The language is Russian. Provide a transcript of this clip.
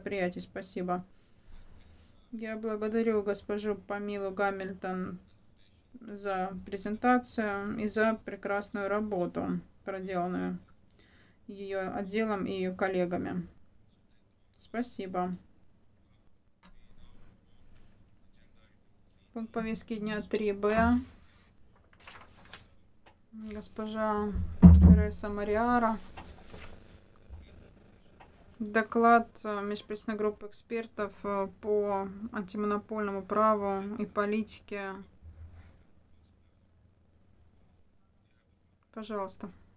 предприятий. Спасибо. Я благодарю госпожу Памилу Гамильтон за презентацию и за прекрасную работу, проделанную ее отделом и ее коллегами. Спасибо. Пункт повестки дня 3Б. Госпожа Тереса Мариара. Доклад межправительственной группы экспертов по антимонопольному праву и политике. Пожалуйста.